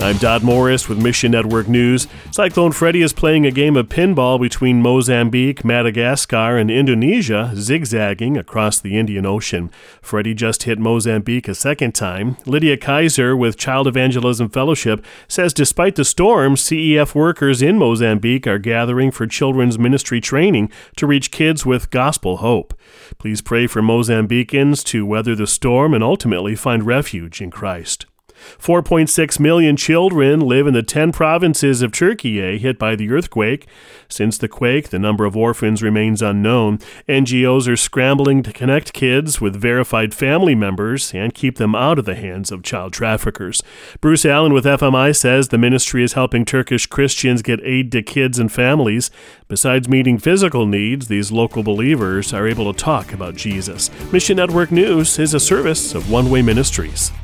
I'm Dodd Morris with Mission Network News. Cyclone Freddy is playing a game of pinball between Mozambique, Madagascar, and Indonesia, zigzagging across the Indian Ocean. Freddy just hit Mozambique a second time. Lydia Kaiser with Child Evangelism Fellowship says despite the storm, CEF workers in Mozambique are gathering for children's ministry training to reach kids with gospel hope. Please pray for Mozambicans to weather the storm and ultimately find refuge in Christ. 4.6 million children live in the 10 provinces of Turkey hit by the earthquake. Since the quake, the number of orphans remains unknown. NGOs are scrambling to connect kids with verified family members and keep them out of the hands of child traffickers. Bruce Allen with FMI says the ministry is helping Turkish Christians get aid to kids and families. Besides meeting physical needs, these local believers are able to talk about Jesus. Mission Network News is a service of One Way Ministries.